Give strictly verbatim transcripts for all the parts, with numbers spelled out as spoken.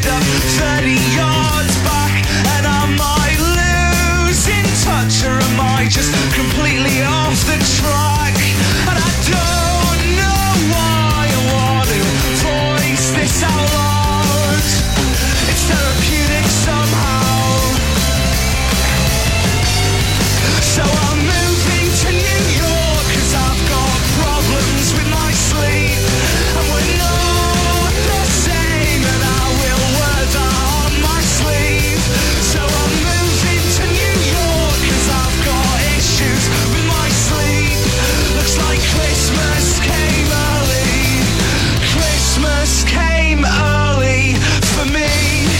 ended up thirty yards back, and I might lose in touch, or am I just completely off the track? And I don't know why I want to voice this out loud. It's therapeutic somehow. So I'm moving to New York, cause I've got problems with my sleep, and we're not the same, and I will wear that on my sleeve. So I'm moving to New York, cause I've got issues with my sleep. Looks like Christmas came early. Christmas came early for me.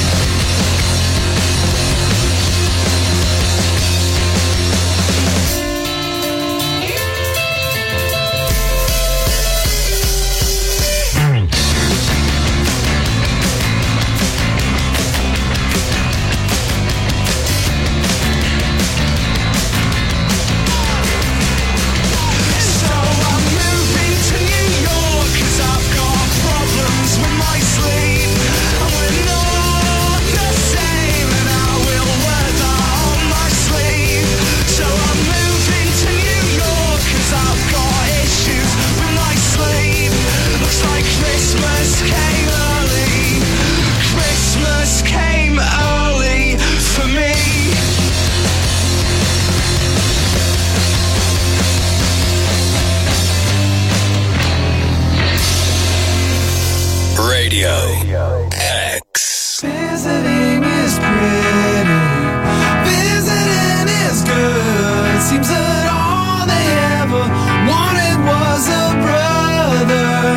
Radio X. Visiting is pretty, visiting is good. Seems that all they ever wanted was a brother.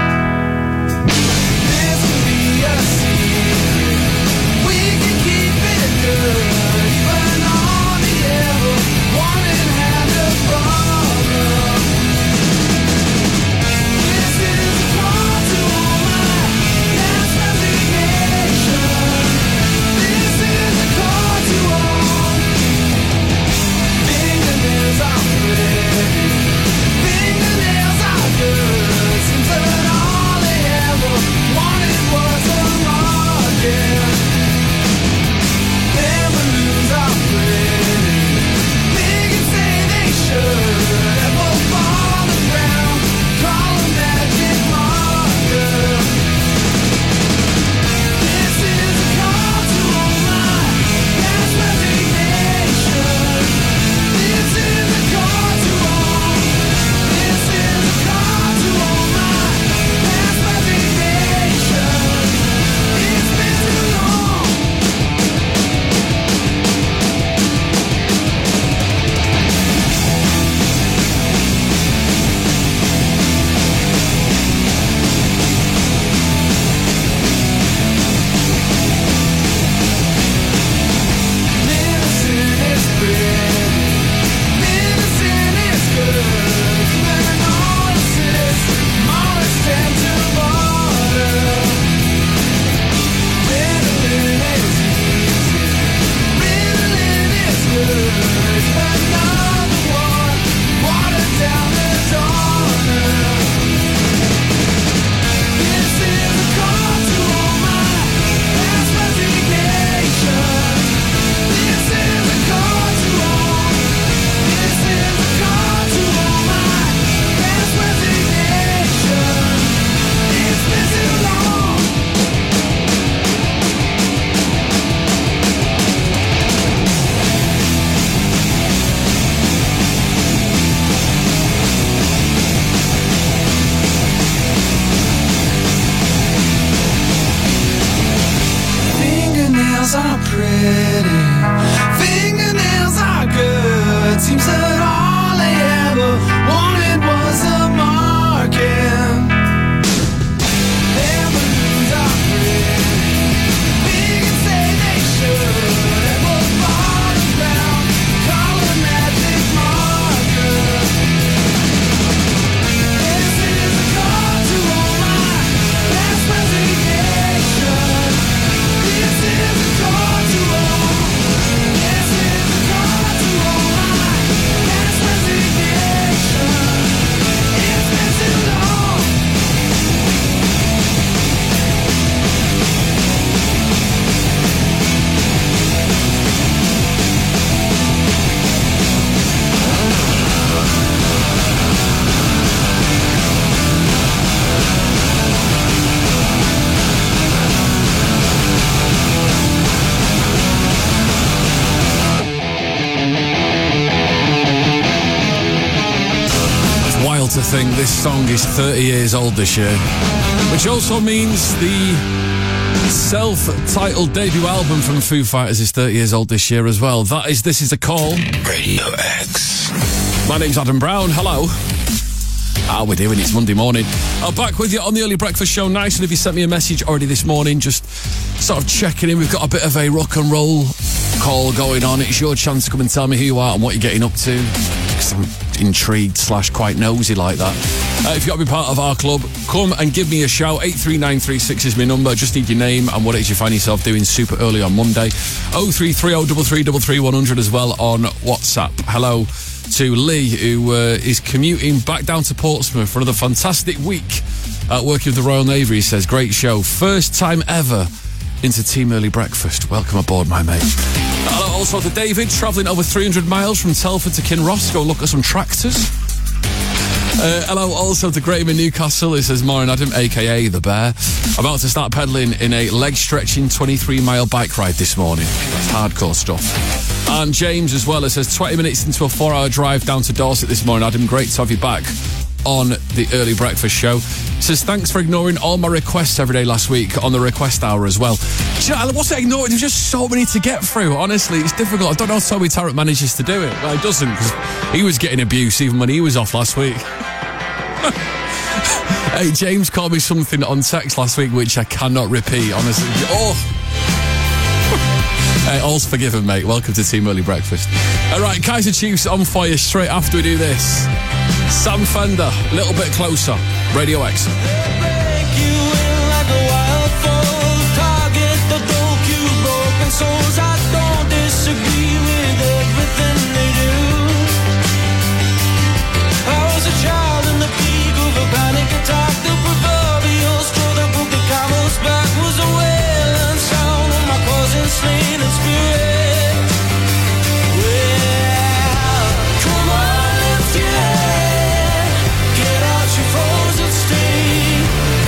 This could be a secret, we can keep it good. Even all they ever wanted had a problem. This is a call to all my last this song is thirty years old this year, which also means the self-titled debut album from Foo Fighters is thirty years old this year as well. That is This Is a Call. Radio X. My name's Adam Brown. Hello. How we doing? It's Monday morning. I'm back with you on the early breakfast show. Nice, and if you sent me a message already this morning, just sort of checking in. We've got a bit of a rock and roll call going on. It's your chance to come and tell me who you are and what you're getting up to, because I'm intrigued slash quite nosy like that. Uh, if you've got to be part of our club, come and give me a shout. eight three nine three six is my number. Just need your name and what it is you find yourself doing super early on Monday. oh three three oh three three three three one hundred as well on WhatsApp. Hello to Lee, who uh, is commuting back down to Portsmouth for another fantastic week uh, working with the Royal Navy. He says, great show. First time ever into Team Early Breakfast. Welcome aboard, my mate. Hello also to David, travelling over three hundred miles from Telford to Kinross. Go look at some tractors. Uh, hello also to Graham in Newcastle. He says, Maureen Adam, a k a. The Bear. About to start pedalling in a leg-stretching twenty-three mile bike ride this morning. That's hardcore stuff. And James as well, it says, twenty minutes into a four hour drive down to Dorset this morning. Adam, great to have you back on the early breakfast show. It says, thanks for ignoring all my requests every day last week on the request hour as well. Do you know, what's it ignoring? There's just so many to get through. Honestly, it's difficult. I don't know how Toby Tarrant manages to do it. Well, he doesn't, because he was getting abuse even when he was off last week. Hey, James called me something on text last week which I cannot repeat, honestly. Oh! Hey, all's forgiven, mate. Welcome to Team Early Breakfast. All right, Kaiser Chiefs on fire straight after we do this. Sam Fender, a little bit closer. Radio X. Get out your frozen state.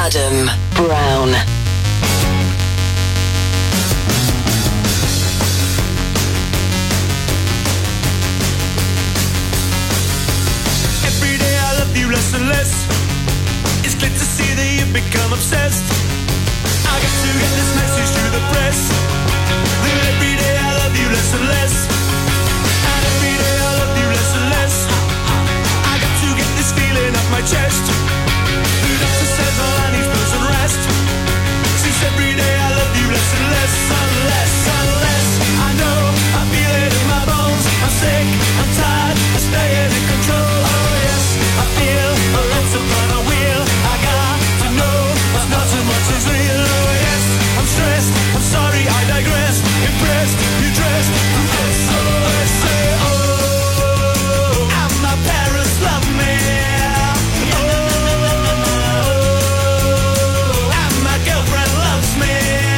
Adam Brown. Every day I love you less and less. It's clear to see that you've become obsessed. I got to get this message to the press. That every day I love you less and less. And every day I love you less and less. I got to get this feeling off my chest. The doctor says all I need is peace and rest. Since every day I love you less and less and less and less. I know, I feel it in my bones. I'm sick, I'm tired, I'm staying in control. Oh yes, I feel a let's upon a wheel. I got to know what's not so much is real. Oh yes, I'm stressed, I'm sorry, I digress. Impressed, you dressed, you dress. Oh yes, say oh, and my parents love me. Oh, and my girlfriend loves me.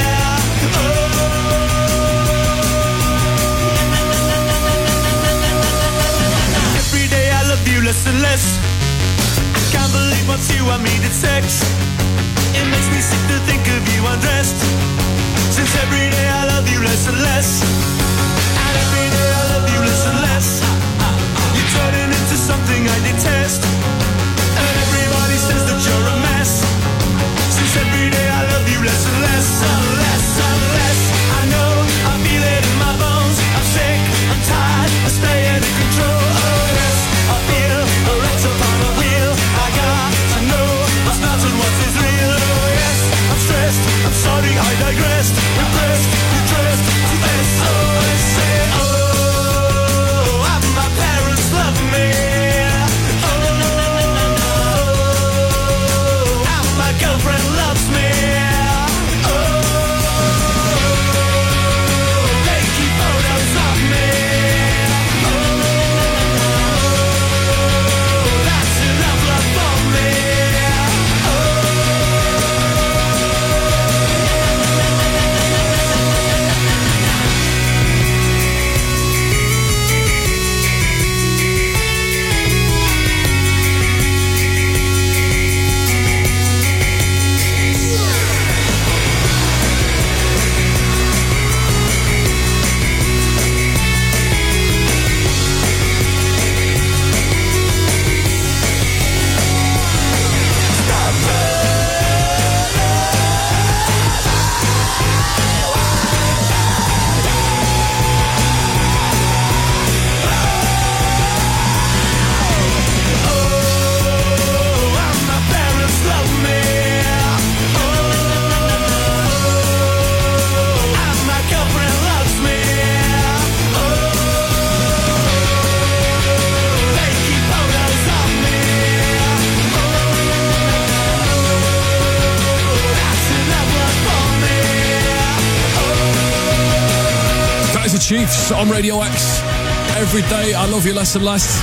Oh, every day I love you less and less. I can't believe once you and me did sex. It makes me sick to think of you undressed. Since every day I love you less and less. And every day I love you less and less. You're turning into something I detest. And everybody says that you're a mess. Since every day I love you less and less and less and less. I know, I feel it in my bones. I'm sick, I'm tired, I'm staying in control. Oh yes, I feel a wrecked upon a wheel. I got to know what's not and what is real. Oh yes, I'm stressed, I'm sorry, I digressed. Impressed, you dressed, you best. Oh yes, say oh, and my parents love me. Oh, and my girlfriend loves me. Oh, they keep photos of me. Oh, that's enough love for me. Chiefs on Radio X. Every day I love you less and less.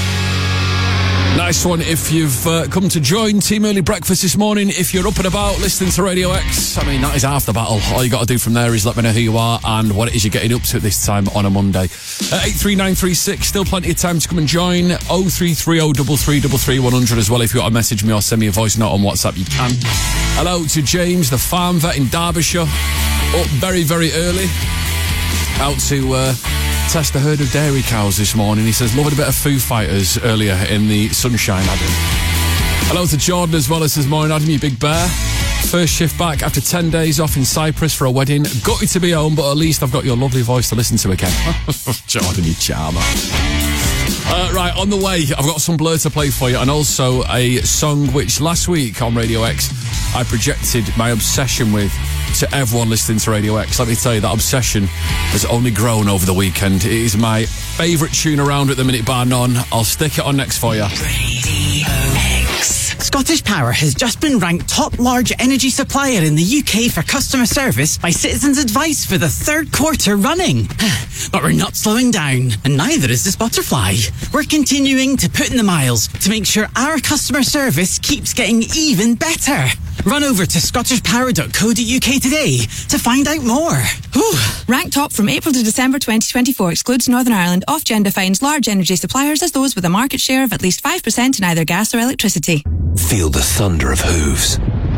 Nice one if you've uh, come to join Team Early Breakfast this morning. If you're up and about listening to Radio X, I mean, that is half the battle. All you got to do from there is let me know who you are and what it is you're getting up to at this time on a Monday. Uh, eight three nine three six, still plenty of time to come and join. oh three three oh three three three three one hundred as well. If you want to message me or send me a voice note on WhatsApp, you can. Hello to James, the farm vet in Derbyshire. Up very, very early. Out to uh, test a herd of dairy cows this morning. He says, loving a bit of Foo Fighters earlier in the sunshine, Adam. Hello to Jordan as well. It says, morning, Adam, you big bear. First shift back after ten days off in Cyprus for a wedding. Gutted to be home, but at least I've got your lovely voice to listen to again. Jordan, you charmer. Uh, right, on the way, I've got some Blur to play for you and also a song which last week on Radio X I projected my obsession with to everyone listening to Radio X. Let me tell you, that obsession has only grown over the weekend. It is my favourite tune around at the minute, bar none. I'll stick it on next for you. Radio X. Scottish Power has just been ranked top large energy supplier in the U K for customer service by Citizens Advice for the third quarter running. But we're not slowing down, and neither is this butterfly. We're continuing to put in the miles to make sure our customer service keeps getting even better. Run over to scottish power dot co dot U K today to find out more. Whew. Ranked top from April to December twenty twenty-four excludes Northern Ireland. Ofgem defines large energy suppliers as those with a market share of at least five percent in either gas or electricity. Feel the thunder of hooves.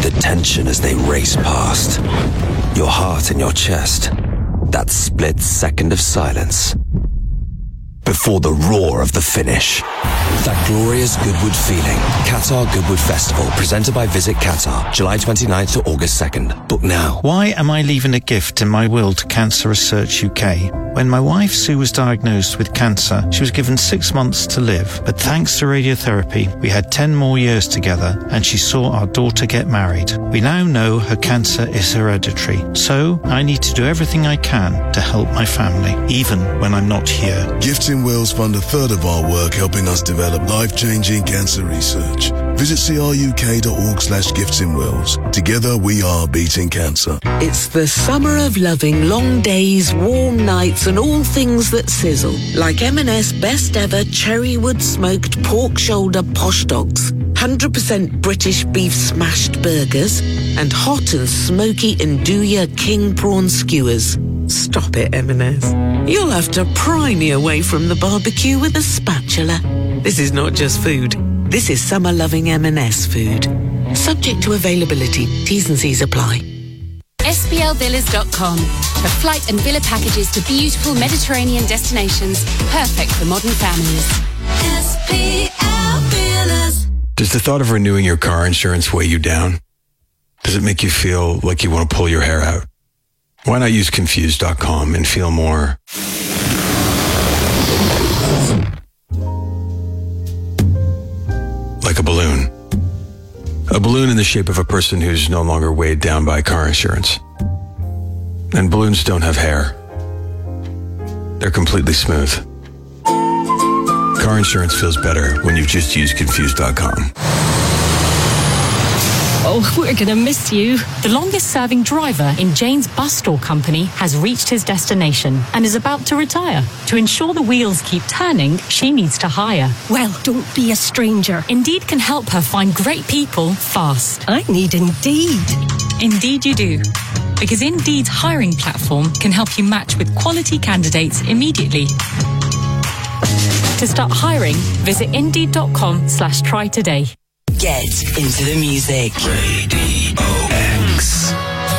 the tension as they race past. Your heart in your chest. That split second of silence. Before the roar of the finish. That glorious Goodwood feeling. Qatar Goodwood Festival, presented by Visit Qatar, July twenty-ninth to August second. Book now. Why am I leaving a gift in my will to Cancer Research U K? When my wife Sue was diagnosed with cancer, she was given six months to live. But thanks to radiotherapy, we had ten more years together and she saw our daughter get married. We now know her cancer is hereditary. So I need to do everything I can to help my family, even when I'm not here. Gifts in Wills fund a third of our work helping us develop life-changing cancer research. Visit cruk.org slash gifts in Wills. Together we are beating cancer. It's the summer of loving long days, warm nights and all things that sizzle. Like M and S best ever Cherrywood smoked pork shoulder posh dogs. one hundred percent British beef smashed burgers. And hot and smoky Nduja king prawn skewers. Stop it, M and S. You'll have to pry me away from the barbecue with a spatula. This is not just food. This is summer-loving M and S food. Subject to availability. T's and C's apply. S B L villas dot com. For flight and villa packages to beautiful Mediterranean destinations, perfect for modern families. S B L Villas. Does the thought of renewing your car insurance weigh you down? Does it make you feel like you want to pull your hair out? Why not use Confused dot com and feel more like a balloon? A balloon in the shape of a person who's no longer weighed down by car insurance. And balloons don't have hair. They're completely smooth. Car insurance feels better when you've just used Confused dot com. Oh, we're going to miss you. The longest-serving driver in Jane's bus store company has reached his destination and is about to retire. To ensure the wheels keep turning, she needs to hire. Well, don't be a stranger. Indeed can help her find great people fast. I need Indeed. Indeed you do. Because Indeed's hiring platform can help you match with quality candidates immediately. To start hiring, visit Indeed.com slash try today. Get into the music. Radio X.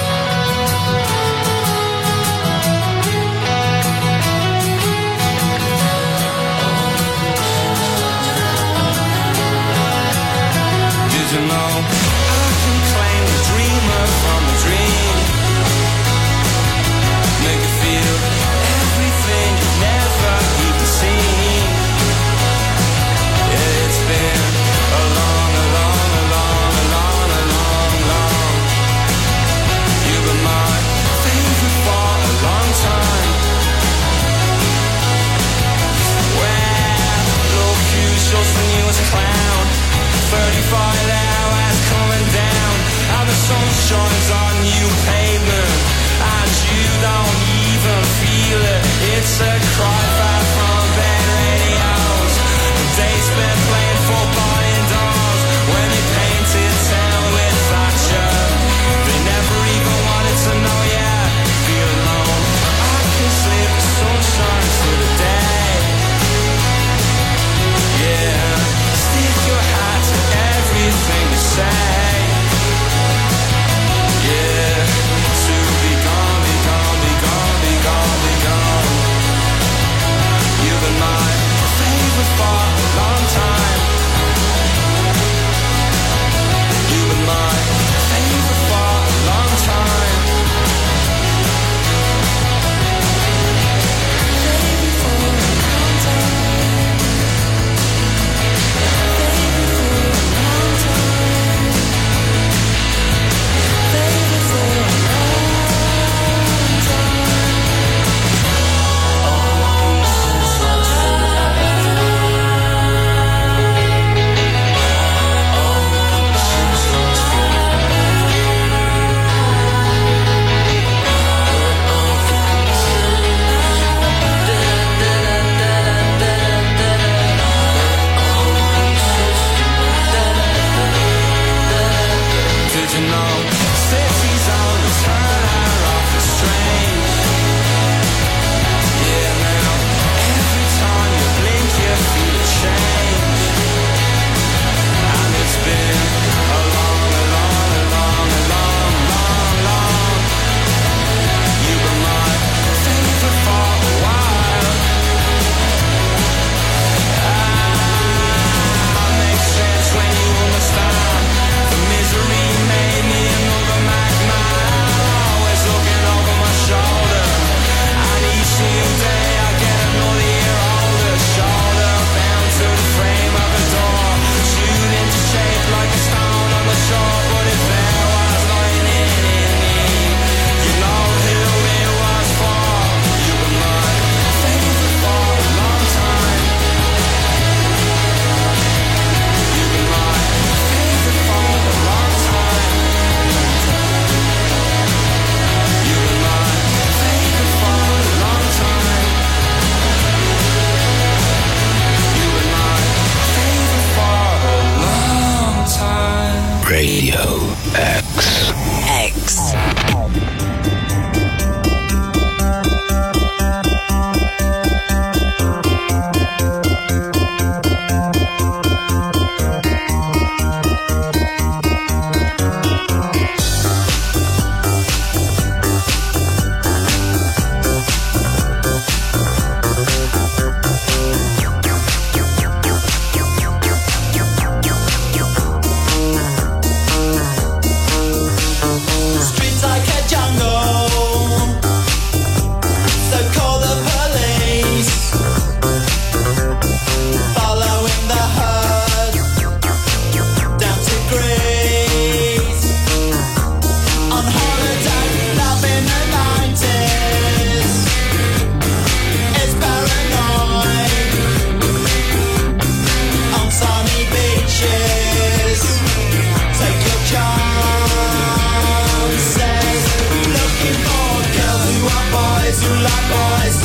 Did you know I can claim the dreamer from the dream? Make you feel everything you've never even seen. Yeah, it's been a long, a long, a long, a long, a long,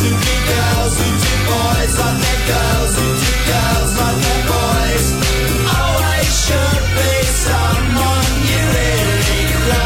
who be girls, who do boys like their girls, who do girls like their boys. Always should be someone you really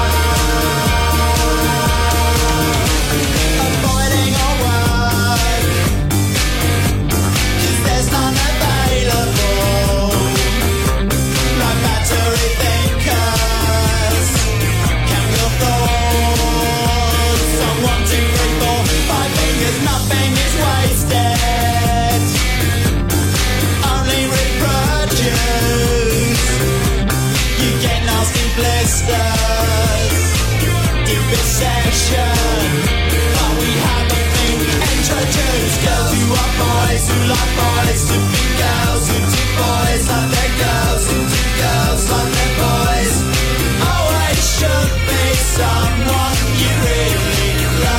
love. Avoiding all work, 'cause there's none available. No battery thinkers, count your thoughts. On one, two, three, four, five fingers, nothing is wasted. Only reproduce. You get nasty blisters. Deep obsession, but we haven't been introduced. Girls who are boys, who like boys, to be girls who do boys like their girls, who do girls like their boys. Always should be someone you really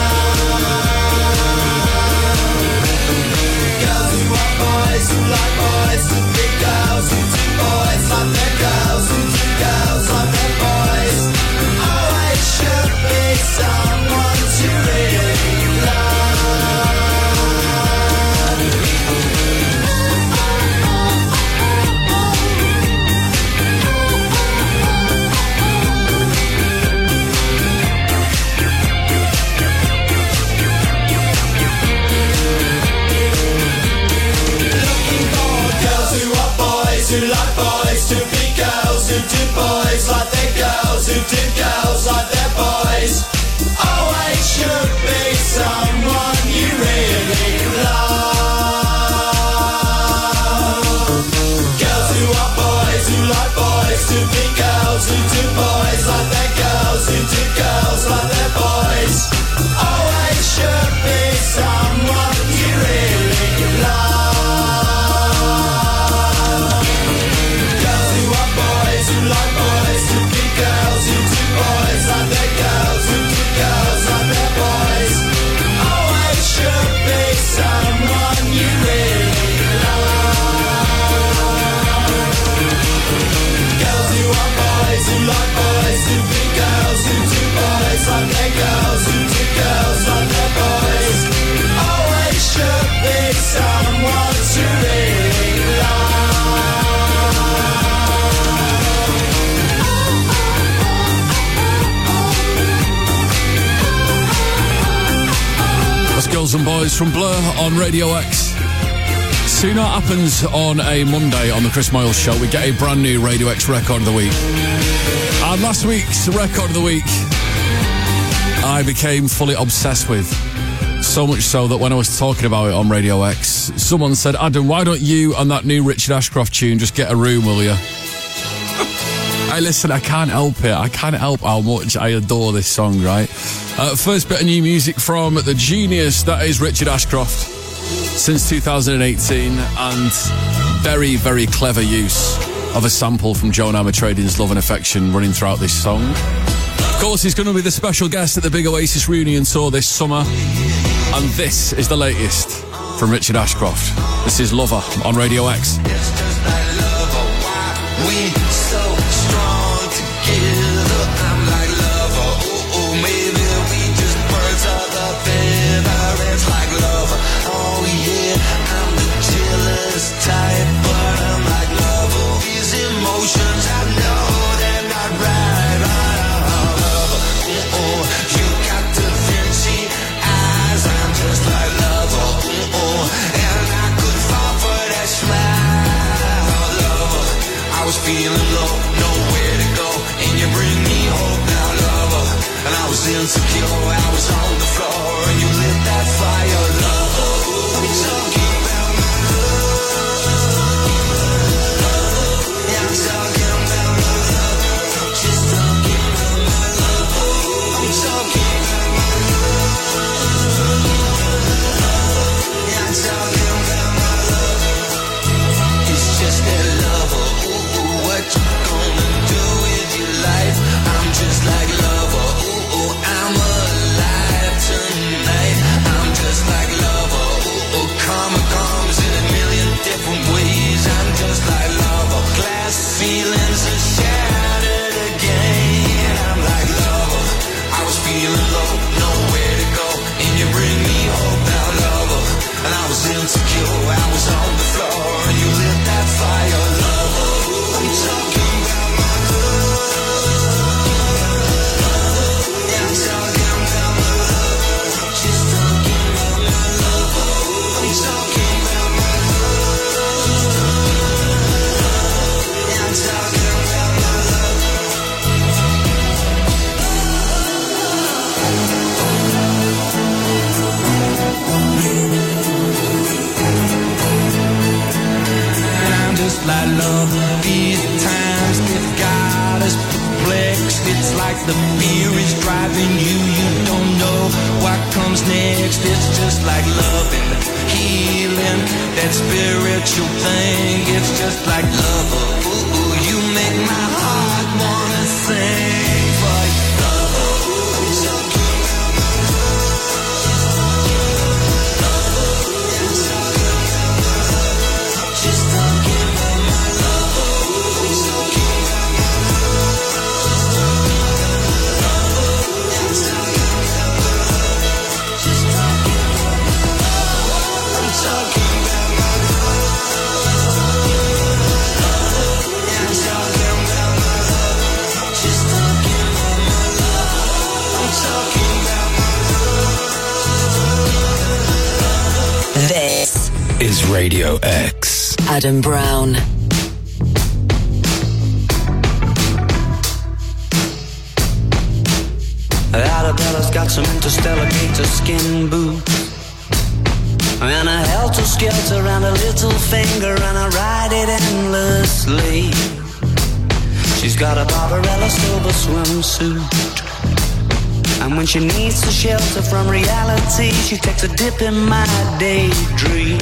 love. Girls who are boys, who like boys, to be girls who do boys like their girls, who do girls like their boys. Always should be someone to really love. Looking for girls who are boys, who like boys, to be girls who do boys like their girls, who do girls like their boys. Always should be someone you really love. Girls who are boys, who like boys, to be girls who do boys like their girls, who do girls like their boys. Always should be someone you really love. Girls who are boys, who like boys, to be girls who do boys like their girls, who do girls like their boys. Always should be someone you really love. Girls who are boys, who like boys, to be girls who do boys like their girls, who do girls like their boys. Always should be someone to really That's Girls and Boys from Blur on Radio X. Soon that happens on a Monday on the Chris Moyles Show. We get a brand new Radio X Record of the Week. And last week's Record of the Week, I became fully obsessed with. So much so that when I was talking about it on Radio X, someone said, Adam, why don't you and that new Richard Ashcroft tune just get a room, will you? Hey, listen, I can't help it. I can't help how much I adore this song, right? Uh, first bit of new music from the genius that is Richard Ashcroft since two thousand eighteen, and very, very clever use of a sample from Joan Armatrading's Love and Affection running throughout this song. Of course, he's going to be the special guest at the big Oasis reunion tour this summer, and this is the latest from Richard Ashcroft. This is Lover on Radio X. We so strong together. I'm like lover. Oh, oh, maybe we just birds of the feather. It's like lover. Oh yeah, I'm the jealous type, but I'm like lover. These emotions I know they're not right. I'm lover. Oh, oh, you got the fancy eyes. I'm just like lover. Oh, oh, and I could fall for that smile. Lover. I was feeling low, nowhere to go, and you bring me hope now, lover. And I was insecure, I was on the floor, and you lit that fire, lover. I'm talking about my love. Yeah, I'm talking about my love. Just talking about my love. I'm talking about my love. Yeah, I'm talking about my love. It's just that lover. What you gonna do with your life? I'm just like lover. Ooh, ooh, I'm alive tonight. I'm just like lover. Ooh, ooh, come on, come The fear is driving you, you don't know what comes next. It's just like loving, healing, that spiritual thing. It's just like love. Ooh, ooh, you make my heart wanna sing for you. Love, ooh, just talking about my love. This is Radio X. Adam Brown. Arabella's got some interstellar gator skin boots and a helter-skelter around a little finger, and I ride it endlessly. She's got a Barbarella silver swimsuit, and when she needs to shelter from reality, she takes a dip in my daydream.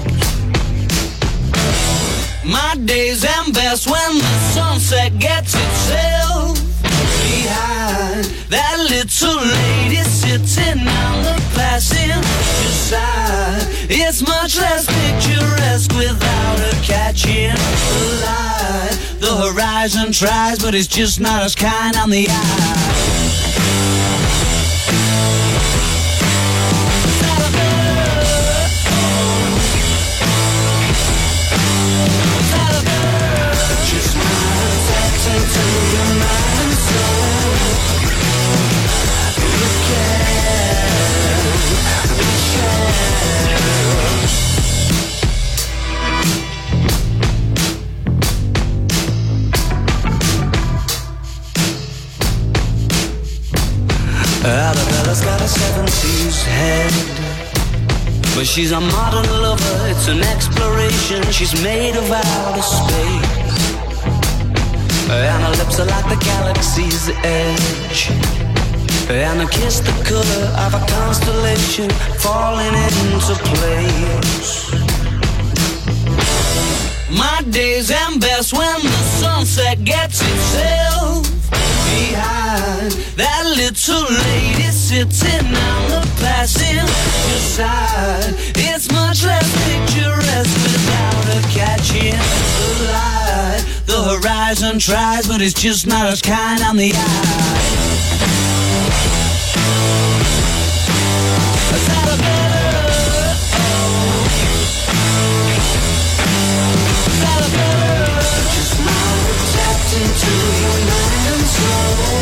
My days end best when the sunset gets itself behind that little lady sitting on the passenger side. It's much less picturesque without her catching the light. The horizon tries, but it's just not as kind on the eye. Arabella's got a seventies head, but she's a modern lover, it's an exploration. She's made of outer space, and her lips are like the galaxy's edge, and her kiss the color of a constellation falling into place. My days end best when the sunset gets itself behind that little lady sitting on the passenger side. It's much less picturesque without her catching the light. The horizon tries, but it's just not as kind on the eye. Into your mind and soul,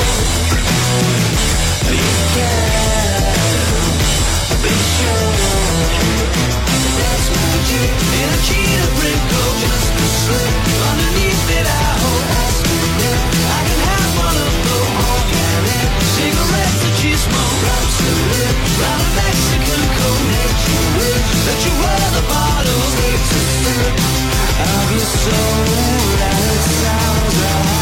you can be sure that's magic in a cheetah print coat, just a slip underneath it. I hope that's good. I can have one of those organic cigarettes that you smoke, drops of lip, round a Mexican coat, makes you wish that you were the bottles they took sip of your soul. That sounds right.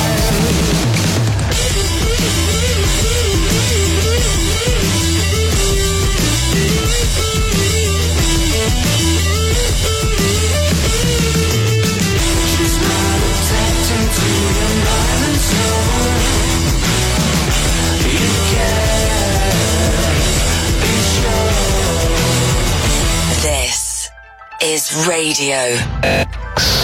This is Radio X.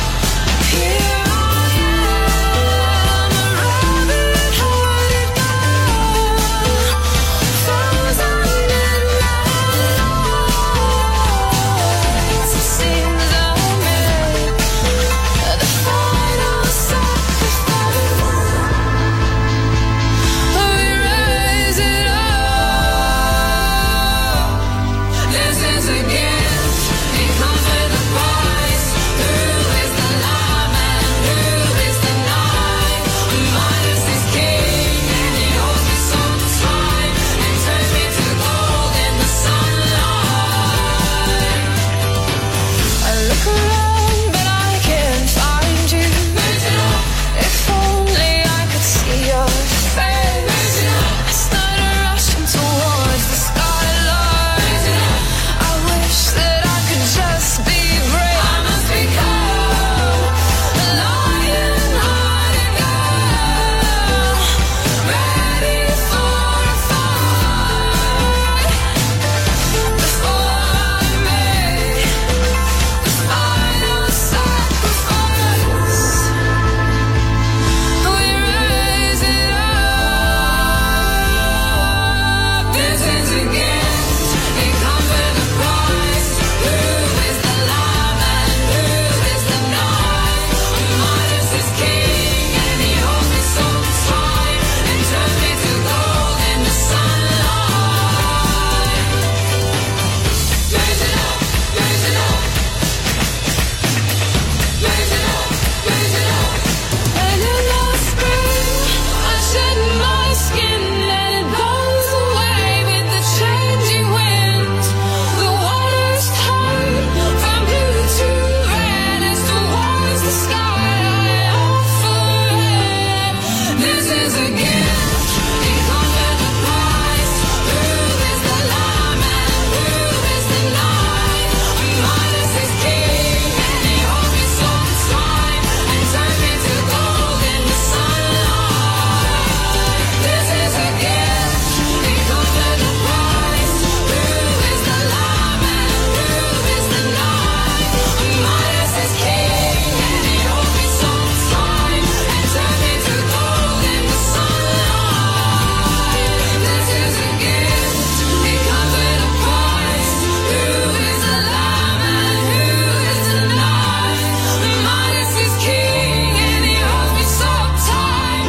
Here I am, a rabbit, what it got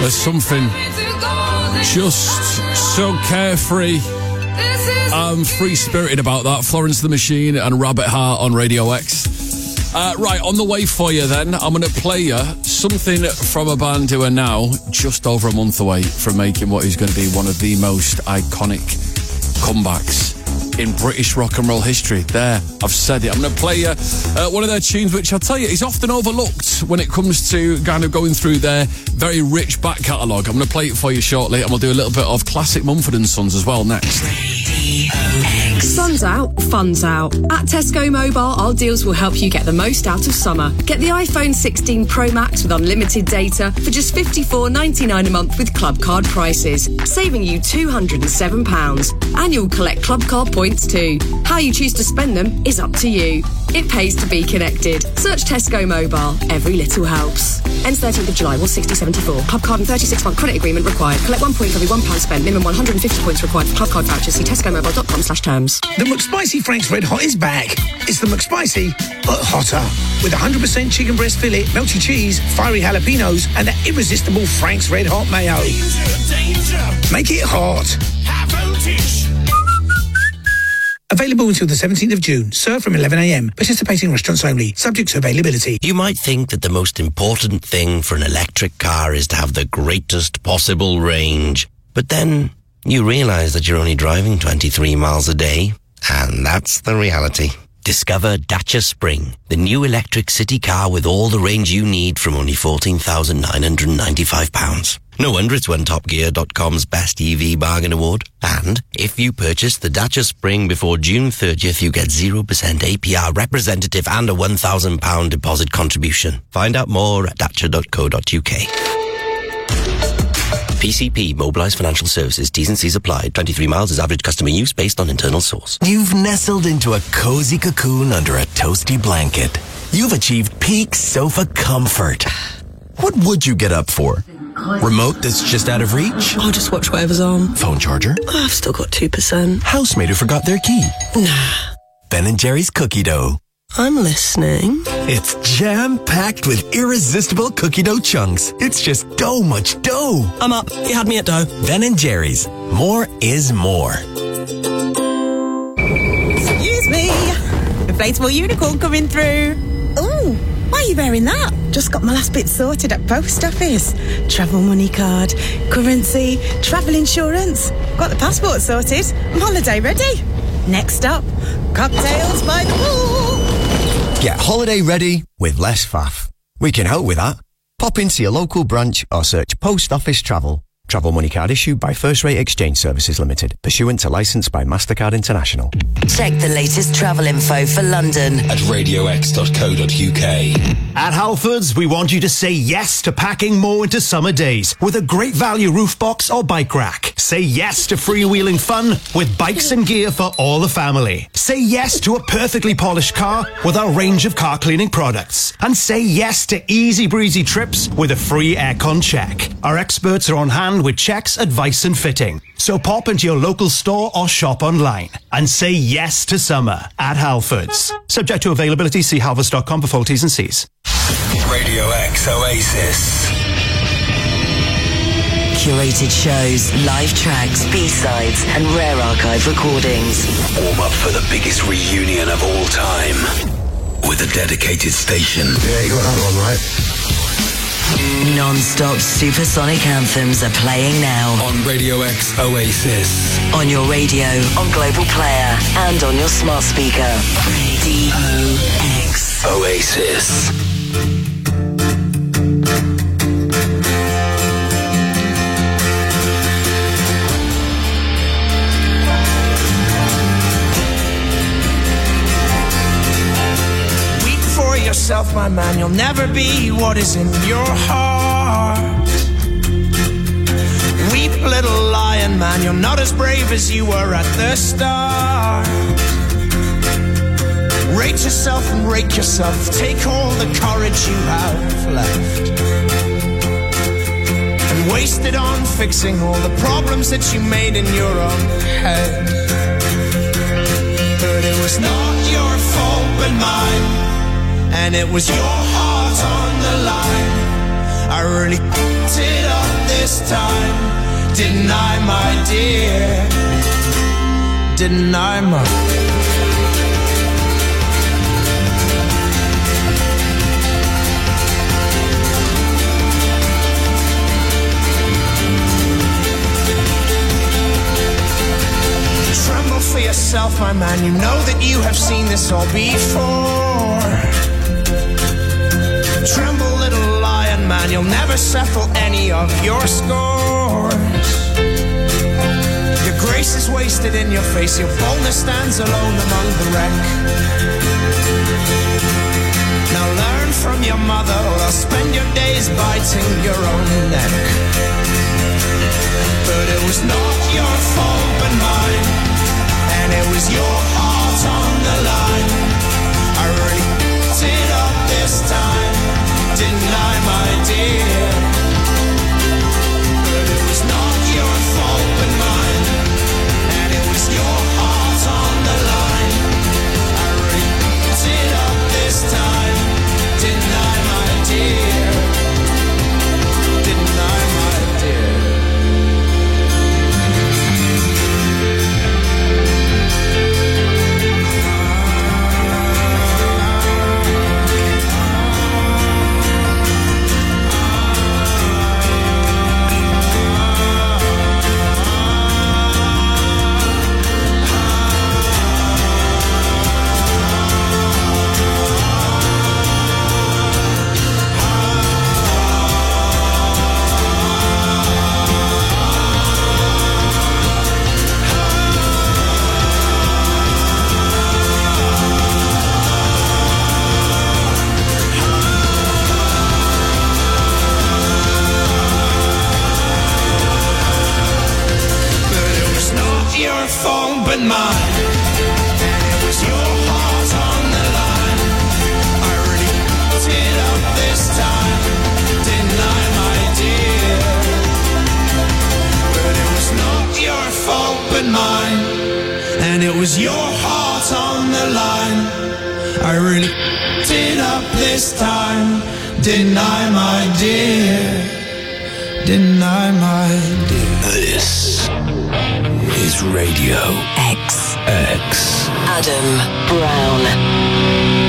There's something just so carefree and free-spirited about that. Florence the Machine and Rabbit Heart on Radio X. Uh, right, on the way for you then, I'm going to play you something from a band who are now just over a month away from making what is going to be one of the most iconic comebacks in British rock and roll history. There, I've said it. I'm going to play you uh, one of their tunes, which I'll tell you is often overlooked when it comes to kind of going through their very rich back catalogue. I'm going to play it for you shortly, and we'll do a little bit of classic Mumford and Sons as well next. Sun's out, fun's out. At Tesco Mobile, our deals will help you get the most out of summer. Get the iPhone sixteen Pro Max with unlimited data for just fifty-four ninety-nine a month with Club Card prices, saving you two hundred seven pounds. And you'll collect Club Card points too. How you choose to spend them is up to you. It pays to be connected. Search Tesco Mobile. Every little helps. Ends thirteenth of July, one sixty seventy-four. Club Card and thirty-six month credit agreement required. Collect one point for every one pound spent. Minimum one hundred fifty points required for Club Card vouchers. See tescomobile.com slash terms. The McSpicy Frank's Red Hot is back. It's the McSpicy, but hotter. With one hundred percent chicken breast fillet, melty cheese, fiery jalapenos, and that irresistible Frank's Red Hot mayo. Danger, danger. Make it hot. High voltage. Available until the seventeenth of June. Served from eleven a m. Participating restaurants only. Subject to availability. You might think that the most important thing for an electric car is to have the greatest possible range. But then you realise that you're only driving twenty-three miles a day. And that's the reality. Discover Dacia Spring, the new electric city car with all the range you need from only fourteen thousand nine hundred ninety-five pounds. No wonder it's won Top Gear dot com's Best E V Bargain Award. And if you purchase the Dacia Spring before June thirtieth, you get zero percent A P R representative and a one thousand pounds deposit contribution. Find out more at dacia dot co dot uk. P C P, Mobilised Financial Services, T's and C's applied. twenty-three miles is average customer use based on internal source. You've nestled into a cozy cocoon under a toasty blanket. You've achieved peak sofa comfort. What would you get up for? Remote that's just out of reach? I'll just watch whatever's on. Phone charger? Oh, I've still got two percent. Housemate who forgot their key? Nah. Ben and Jerry's cookie dough. I'm listening. It's jam-packed with irresistible cookie dough chunks. It's just dough much dough. I'm up. You had me at dough. Ben and Jerry's. More is more. Excuse me. Inflatable unicorn coming through. Ooh, why are you wearing that? Just got my last bit sorted at post office. Travel money card, currency, travel insurance. Got the passport sorted. I'm holiday ready. Next up, cocktails by the pool. Get holiday ready with less faff. We can help with that. Pop into your local branch or search Post Office Travel. Travel money card issued by First Rate Exchange Services Limited, pursuant to licence by MasterCard International. Check the latest travel info for London at radio x dot co dot uk. At Halfords, we want you to say yes to packing more into summer days with a great value roof box or bike rack. Say yes to freewheeling fun with bikes and gear for all the family. Say yes to a perfectly polished car with our range of car cleaning products. And say yes to easy breezy trips with a free aircon check. Our experts are on hand with checks, advice and fitting. So pop into your local store or shop online and say yes to summer at Halfords. Subject to availability, see halfords dot com for full T's and C's. Radio X Oasis. Curated shows, live tracks, B-sides and rare archive recordings. Warm up for the biggest reunion of all time with a dedicated station. Yeah, you got that one right. Non-stop supersonic anthems are playing now. On Radio X Oasis. On your radio, on Global Player, and on your smart speaker. Radio X Oasis. Yourself, my man, you'll never be what is in your heart. Weep, little lion man, you're not as brave as you were at the start. Rate yourself and rake yourself, take all the courage you have left and waste it on fixing all the problems that you made in your own head. But it was not your fault but mine, and it was your heart on the line. I really f***ed it up this time, didn't I, my dear? Didn't I, my... Tremble for yourself, my man. You know that you have seen this all before. Tremble, little lion man. You'll never settle any of your scores. Your grace is wasted in your face. Your boldness stands alone among the wreck. Now learn from your mother, or I'll spend your days biting your own neck. But it was not your fault but mine, and it was your heart on the line. I really f***ed it up this time, didn't I, my dear? But it was not your fault but mine, and it was your heart on the line. I really f***ed it up this time, didn't I, my dear? Didn't I, my dear? But mine, and it was your heart on the line. I really f***ed it up this time, didn't I, my dear? But it was not your fault but mine, and it was your heart on the line. I really f***ed it up this time, didn't I, my dear? Didn't I, my dear? This is Radio X. X. Adam Brown.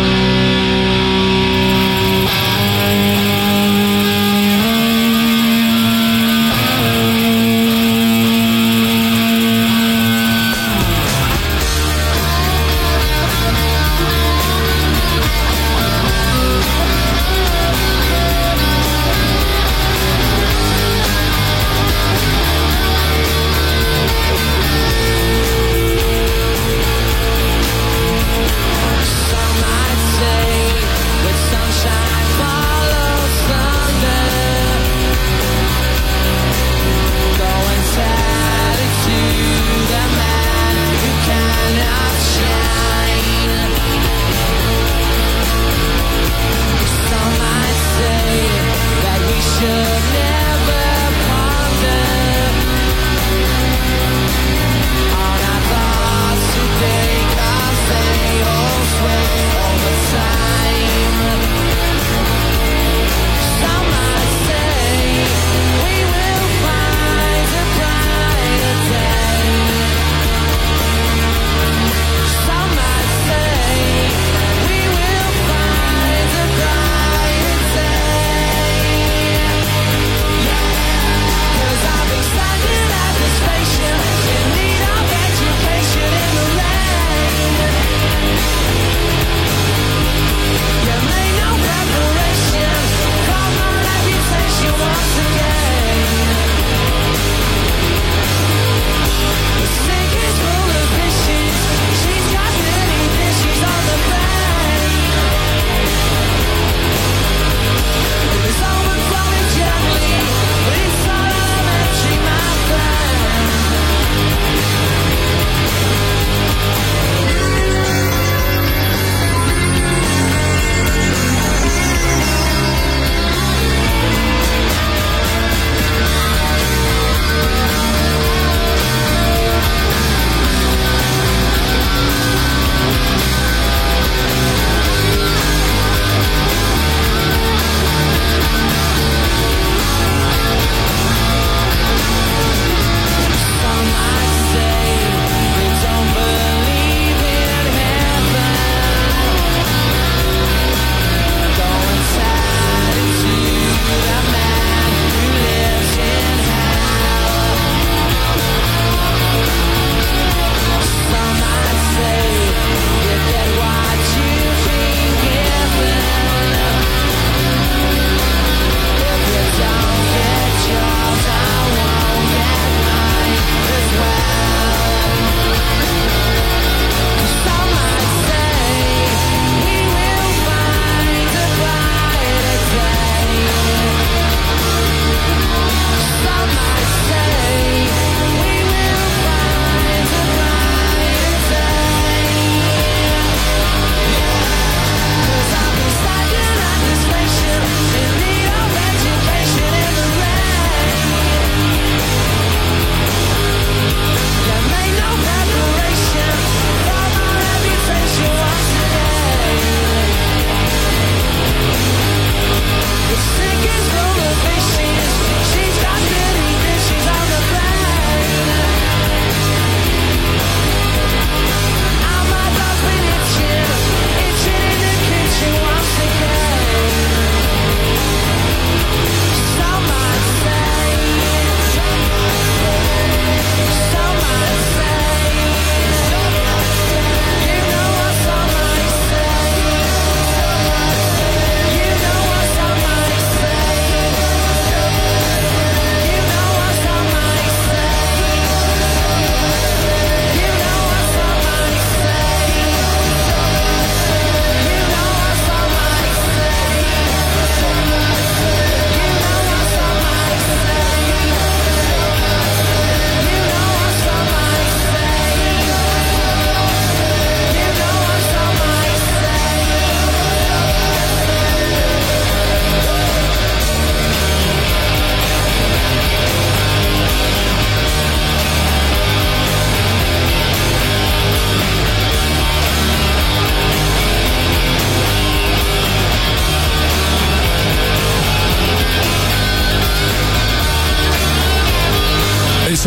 Silence.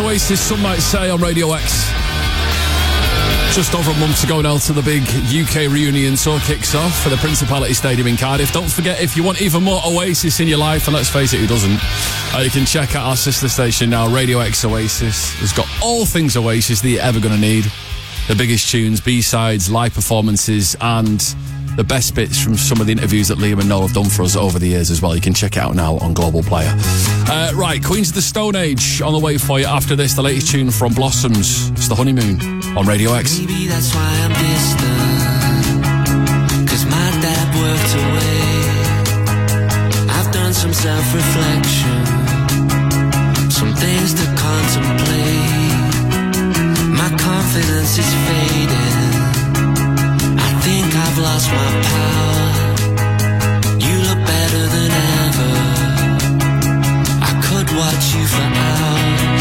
Oasis, some might say, on Radio X. Just over a month to go now to the big U K reunion tour kicks off for the Principality Stadium in Cardiff. Don't forget, if you want even more Oasis in your life, and let's face it, who doesn't, uh, you can check out our sister station now, Radio X Oasis. It's got all things Oasis that you're ever going to need. The biggest tunes, B-sides, live performances, and the best bits from some of the interviews that Liam and Noel have done for us over the years as well. You can check it out now on Global Player. Uh, right, Queens of the Stone Age on the way for you. After this, the latest tune from Blossoms. It's The Honeymoon on Radio X. Maybe that's why I'm distant, 'cause my dad worked away. I've done some self-reflection, some things to contemplate. My confidence is fading, I think I've lost my power. You look better than ever, I could watch you for hours.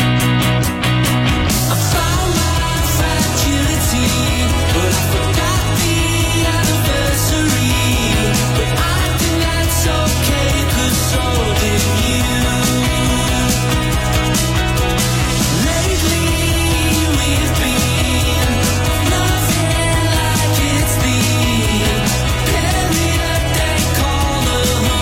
I found my fragility, but I forgot the anniversary. But I think that's okay, 'cause so did you. Lately we've been nothing like it's the period they call the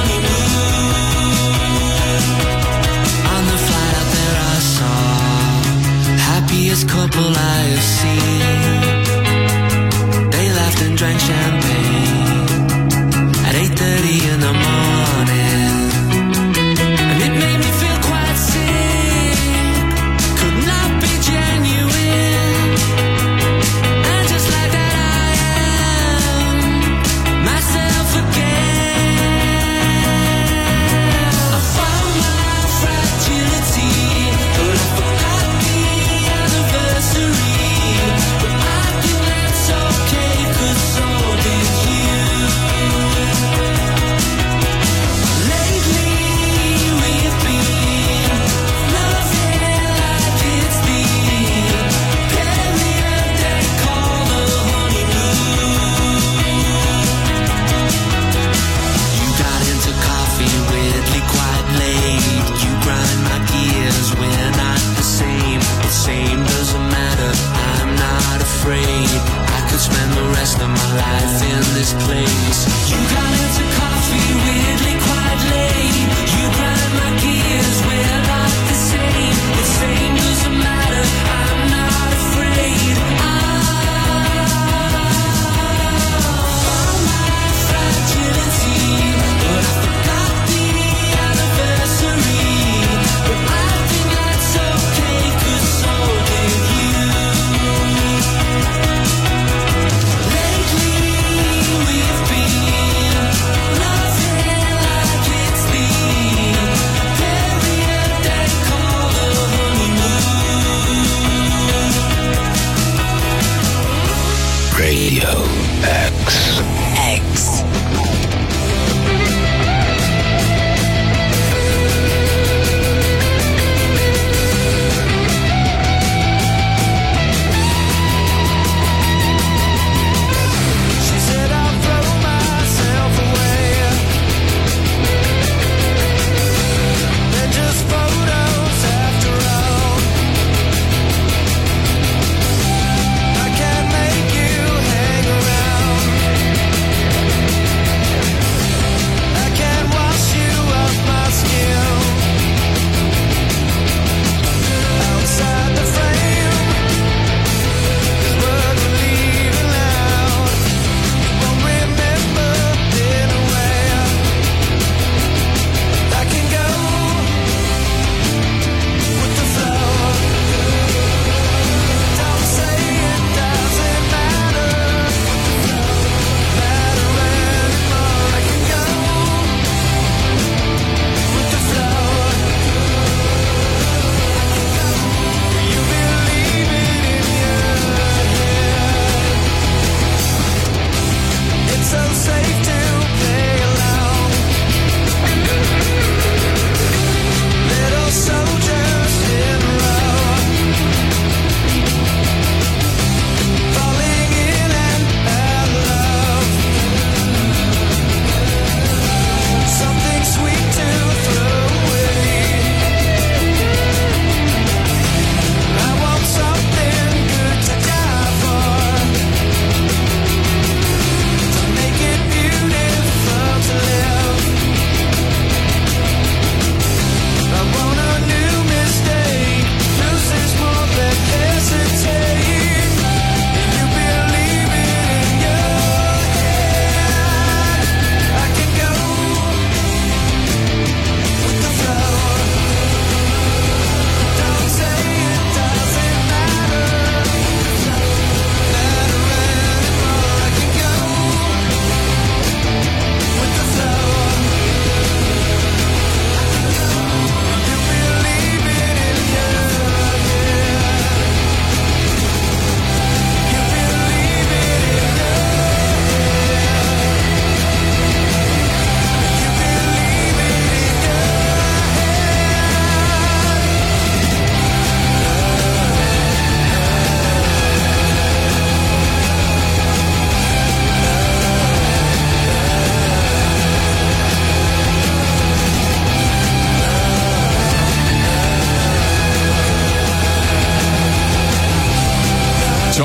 honeymoon. On the flight out there I saw happiest couple I have seen. They laughed and drank champagne at eight thirty in the morning, and it made me feel quite sick. Could not be genuine, and just like that I am myself again. I found my fragility, but I forgot the anniversary. But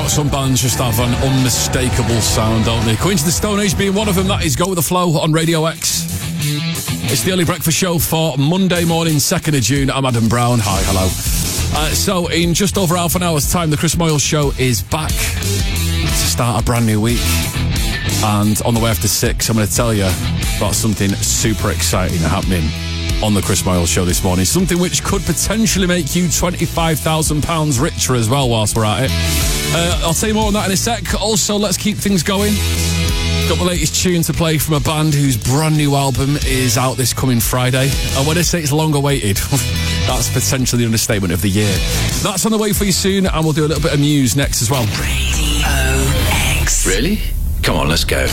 know, some bands just have an unmistakable sound, don't they? Queens of the Stone Age being one of them. That is Go With The Flow on Radio X. It's the Early Breakfast Show for Monday morning, second of June. I'm Adam Brown. Hi, hello. Uh, so, in just over half an hour's time, the Chris Moyle Show is back to start a brand new week. And on the way after six, I'm going to tell you about something super exciting happening on the Chris Moyle Show this morning. Something which could potentially make you twenty-five thousand pounds richer as well whilst we're at it. Uh, I'll tell you more on that in a sec. Also, let's keep things going. Got the latest tune to play from a band whose brand new album is out this coming Friday. And when I say it's long awaited, that's potentially the understatement of the year. That's on the way for you soon, and we'll do a little bit of Muse next as well. Radio X. Really? Come on, let's go.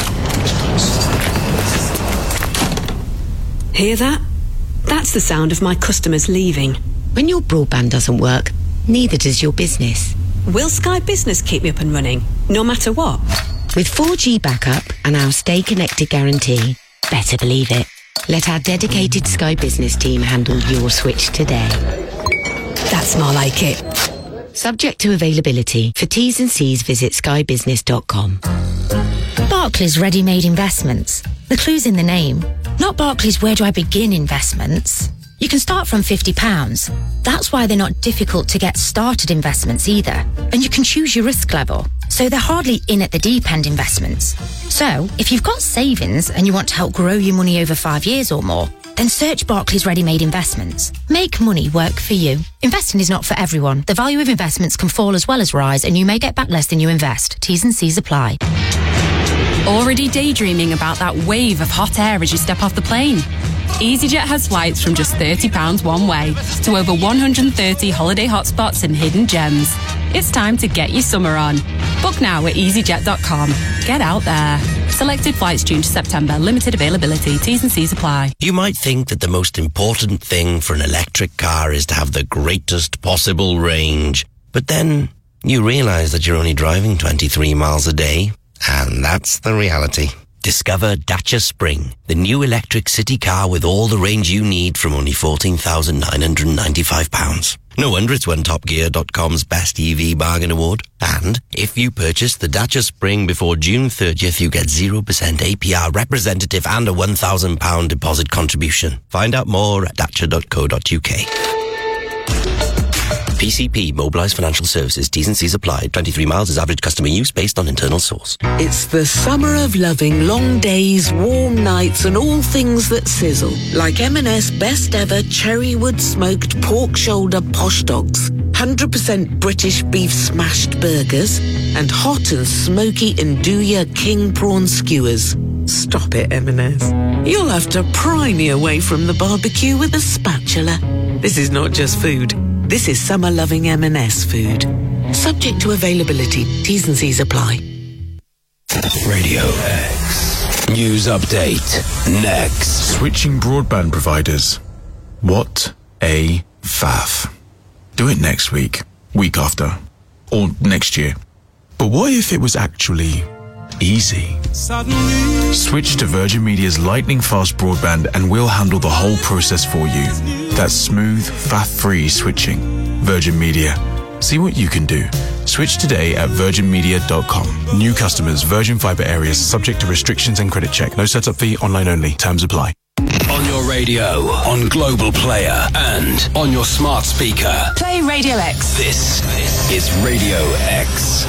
Hear that? That's the sound of my customers leaving. When your broadband doesn't work, neither does your business. Will Sky Business keep me up and running, no matter what? With four G backup and our Stay Connected guarantee, better believe it. Let our dedicated Sky Business team handle your switch today. That's more like it. Subject to availability. For T's and C's, visit sky business dot com. Barclays Ready-Made Investments. The clue's in the name. Not Barclays Where Do I Begin investments. You can start from fifty pounds. That's why they're not difficult to get started investments either. And you can choose your risk level. So they're hardly in at the deep end investments. So if you've got savings and you want to help grow your money over five years or more, then search Barclays Ready-Made Investments. Make money work for you. Investing is not for everyone. The value of investments can fall as well as rise, and you may get back less than you invest. T's and C's apply. Already daydreaming about that wave of hot air as you step off the plane? EasyJet has flights from just thirty pounds one way to over one hundred thirty holiday hotspots and hidden gems. It's time to get your summer on. Book now at easy jet dot com. Get out there. Selected flights June to September. Limited availability. T's and C's apply. You might think that the most important thing for an electric car is to have the greatest possible range. But then you realise that you're only driving twenty-three miles a day. And that's the reality. Discover Dacia Spring, the new electric city car with all the range you need from only fourteen thousand nine hundred ninety-five pounds. No wonder it's won Top Gear dot com's Best E V Bargain Award. And if you purchase the Dacia Spring before June thirtieth, you get zero percent A P R representative and a one thousand pounds deposit contribution. Find out more at dacia dot co dot uk. P C P, Mobilised Financial Services, T's and C's applied. twenty-three miles is average customer use based on internal source. It's the summer of loving long days, warm nights and all things that sizzle. Like M and S Best Ever Cherrywood Smoked Pork Shoulder Posh Dogs, one hundred percent British beef smashed burgers, and hot and smoky Nduja King Prawn Skewers. Stop it, M and S. You'll have to pry me away from the barbecue with a spatula. This is not just food. This is summer-loving M and S food. Subject to availability. T's and C's apply. Radio X. News update. Next. Switching broadband providers. What a faff. Do it next week, week after, or next year. But what if it was actually easy? Suddenly. Switch to Virgin Media's lightning-fast broadband and we'll handle the whole process for you. That's smooth, faff-free switching. Virgin Media. See what you can do. Switch today at virgin media dot com. New customers, Virgin Fibre areas, subject to restrictions and credit check. No setup fee, online only. Terms apply. On your radio, on Global Player, and on your smart speaker. Play Radio X. This is Radio X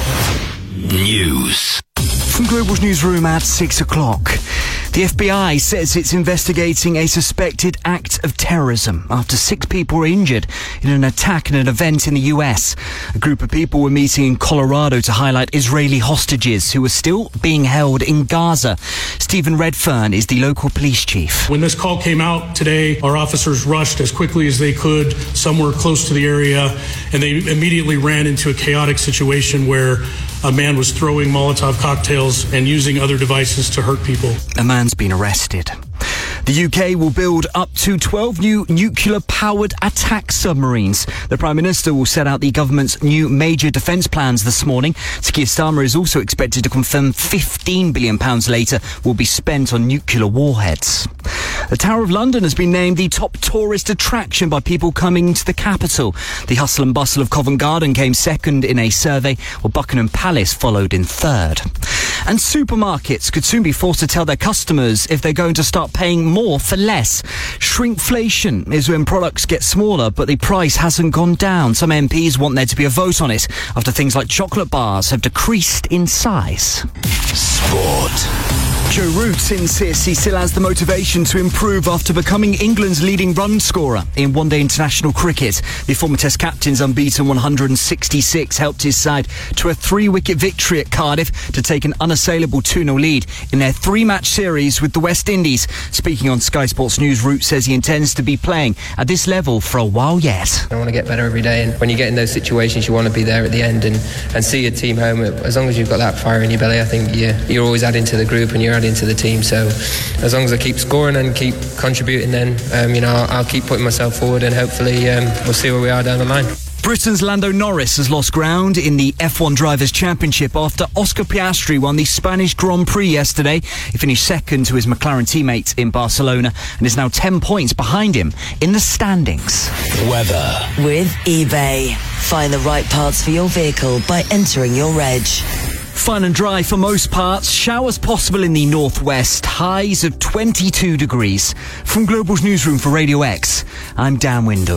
News. From Global's newsroom at six o'clock. The F B I says it's investigating a suspected act of terrorism after six people were injured in an attack at an event in the U S. A group of people were meeting in Colorado to highlight Israeli hostages who are still being held in Gaza. Stephen Redfern is the local police chief. When this call came out today, our officers rushed as quickly as they could somewhere close to the area, and they immediately ran into a chaotic situation where a man was throwing Molotov cocktails and using other devices to hurt people. A man's been arrested. The U K will build up to twelve new nuclear-powered attack submarines. The Prime Minister will set out the government's new major defence plans this morning. Sir Keir Starmer is also expected to confirm fifteen billion pounds later will be spent on nuclear warheads. The Tower of London has been named the top tourist attraction by people coming to the capital. The hustle and bustle of Covent Garden came second in a survey, while Buckingham Palace followed in third. And supermarkets could soon be forced to tell their customers if they're going to start paying more for less. Shrinkflation is when products get smaller, but the price hasn't gone down. Some M Ps want there to be a vote on it after things like chocolate bars have decreased in size. Sport. Joe Root insists he still has the motivation to improve after becoming England's leading run scorer in one-day international cricket. The former Test captain's unbeaten one hundred sixty-six helped his side to a three-wicket victory at Cardiff to take an unassailable two nil lead in their three-match series with the West Indies. Speaking on Sky Sports News, Root says he intends to be playing at this level for a while yet. I want to get better every day, and when you get in those situations, you want to be there at the end and, and see your team home. As long as you've got that fire in your belly, I think you're, you're always adding to the group and you're adding to the team. So as long as I keep scoring and keep contributing, then um, you know I'll, I'll keep putting myself forward, and hopefully um, we'll see where we are down the line. Britain's Lando Norris has lost ground in the F one Drivers' Championship after Oscar Piastri won the Spanish Grand Prix yesterday. He finished second to his McLaren teammate in Barcelona and is now ten points behind him in the standings. Weather. With eBay. Find the right parts for your vehicle by entering your reg. Fine and dry for most parts. Showers possible in the northwest. Highs of twenty-two degrees. From Global's newsroom for Radio X, I'm Dan Windle.